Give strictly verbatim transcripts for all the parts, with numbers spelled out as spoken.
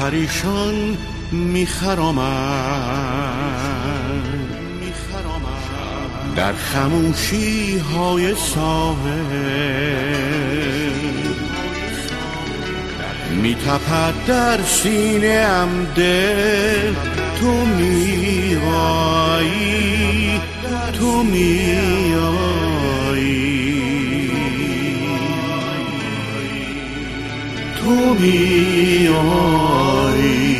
پریشان میخرامد در خموشی های ساحل، میتپد در سینه ام دل، تو میایی تو میایی تو میایی.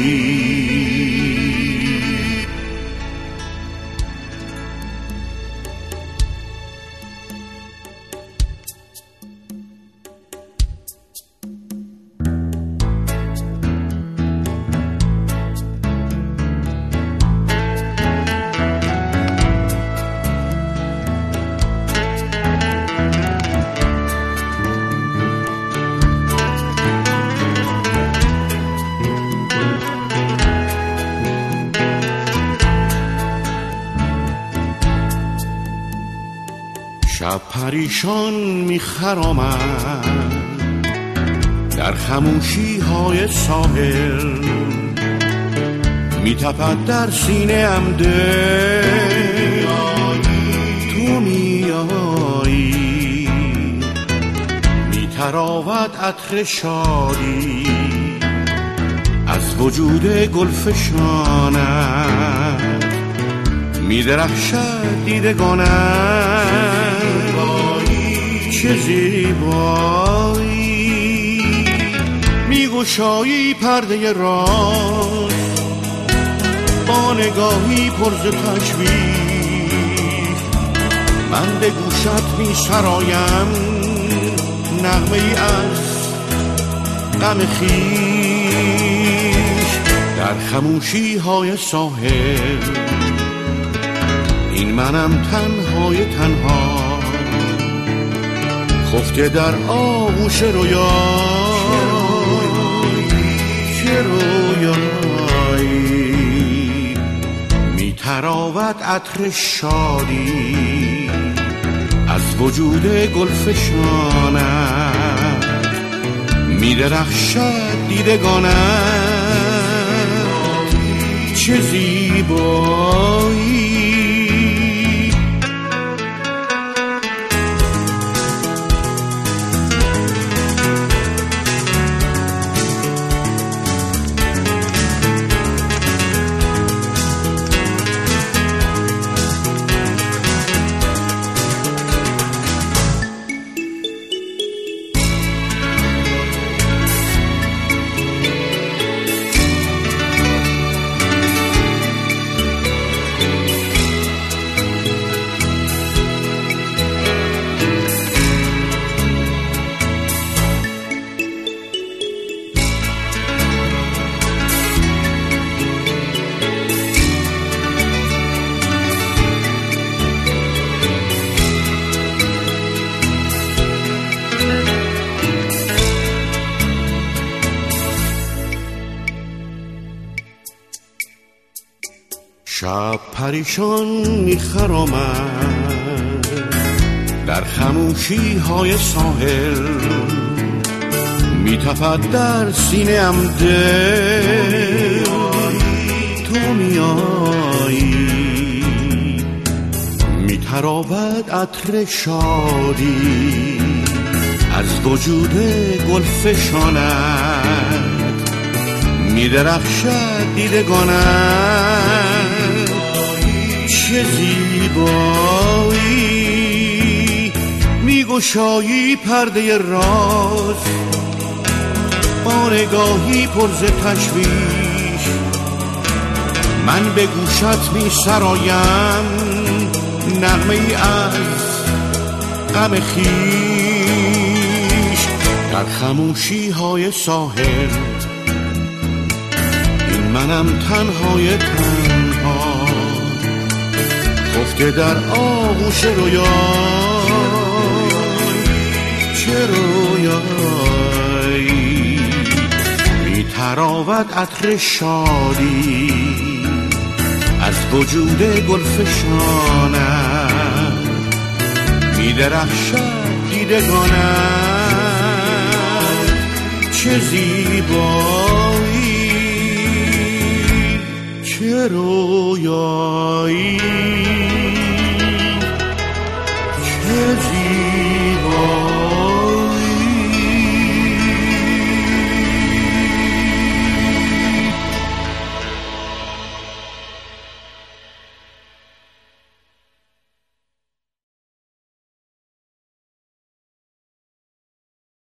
شب پریشان میخرامد در خموشی های ساحل، میتپد در سینه ام دل، تو میایی میتراود عطر شادی از وجود گلفشانت، میدرخشد دیدگانت، چه زیبایی میگشایی پرده راز با نگاهی پر ز تشویش، من به گوشت میسرایم نغمه ای از غم خویش در خموشی های ساحل. این منم تنهای تنها خفته در آغوش رویا، چه رویایی میتراود عطر شادی از وجود گلفشانت، میدرخشد دیدگانت، چه زیبایی. شب پریشان میخرامد در خموشی های ساحل، میتپد در سینه ام دل، تو میایی میتراود عطر شادی از وجود گلفشانت، میدرخشد دیدگانت، چه زیبایی میگشایی پرده راز با نگاهی پر ز تشویش، من به گوشت میسرایم نغمه ای از غم خویش در خموشی های ساحل. این منم تنهای تنها خفته در آغوش رویا، چه رویایی میتراود عطر شادی از وجود گلفشانت، میدرخشد دیدگانت، چه زیبایی. چه رویایی